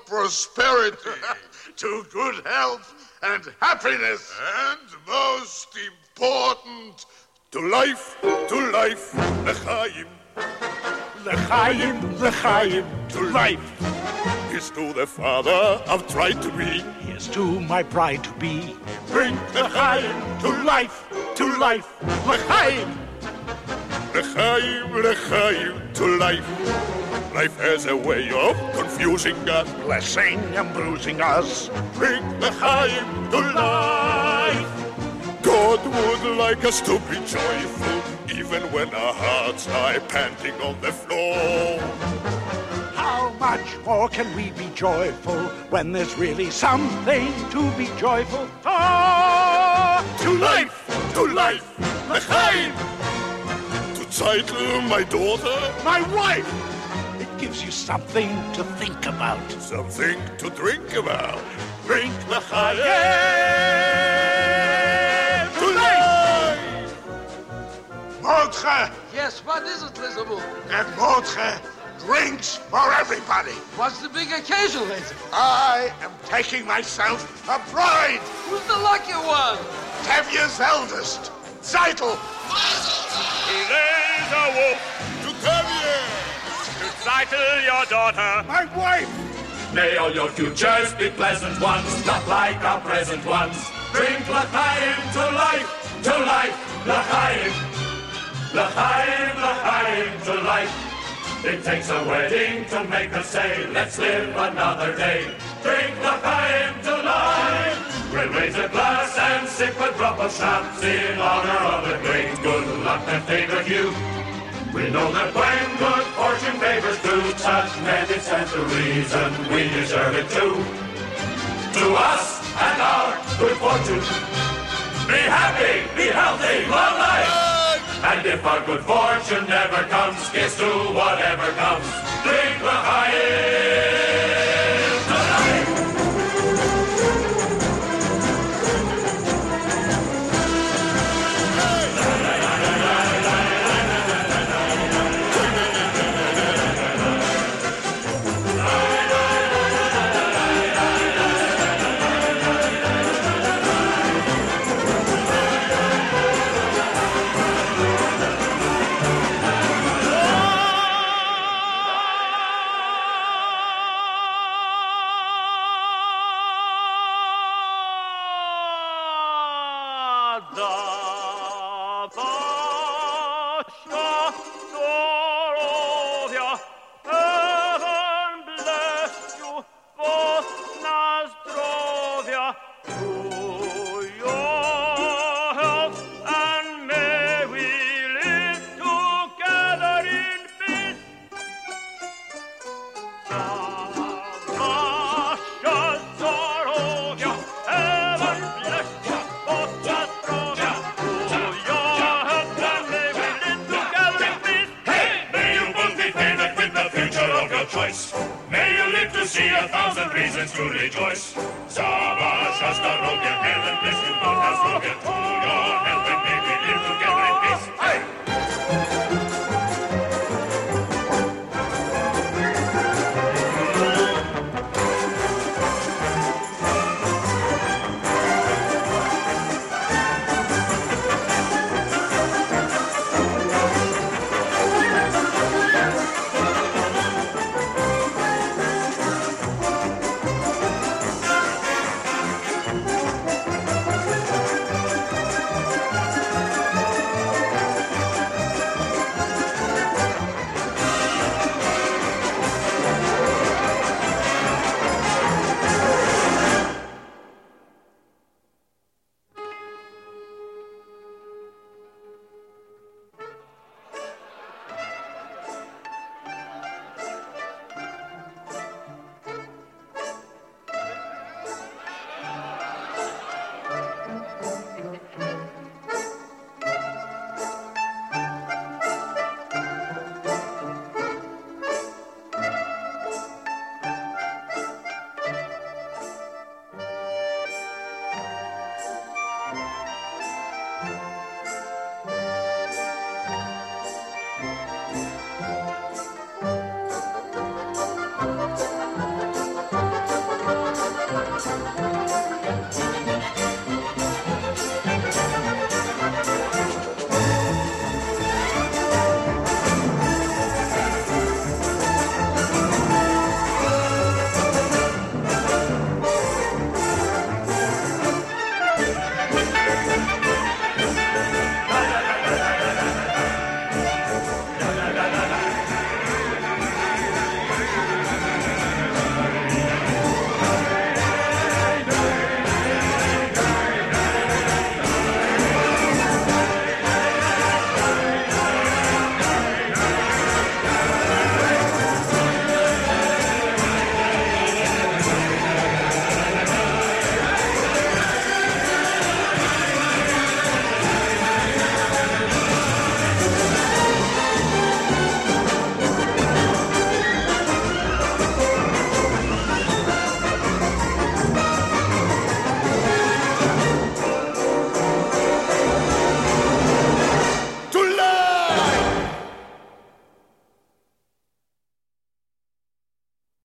prosperity, to good health and happiness. and most important, To life, l'chaim. L'chaim, l'chaim, to life. Here's to the father I've tried to be. Here's to my bride to be. Bring L'chaim, to life, l'chaim. L'chaim, to life. Life has a way of confusing us. Blessing and bruising us. Bring l'chaim to life. God would like us to be joyful, even when our hearts lie panting on the floor. How much more can we be joyful when there's really something to be joyful for? To life, l'chaim. To Zeitel, my daughter, My wife! It gives you something to think about. something to drink about. Drink l'chaim to life. Mordche, Yes, what is it, Lizabeth? and Mordche drinks for everybody. What's the big occasion, Lizabeth? I am taking myself a bride, Who's the lucky one? Tevye's eldest, Zeitel. Raise a wolf To Tevye. to Zeitel, your daughter. My wife, May all your futures be pleasant ones, not like our present ones. Drink l'chaim to life, l'chaim. L'chaim, l'chaim to life. It takes a wedding to make us say, let's live another day. Drink l'chaim to life. We'll raise a glass and sip a drop of schnapps in honor of the great good luck that favored you. We know that when good fortune favors two such men, it stands to reason we deserve it too. To us and our good fortune, be happy, be healthy, long life. And if our good fortune never comes, here's to whatever comes. Drink l'chaim to life. May you live to see 1,000 reasons to rejoice. Sava Shasta, Rogan, Helen, bless you both, as Rogan, to your health, and may we live together in peace. Hey!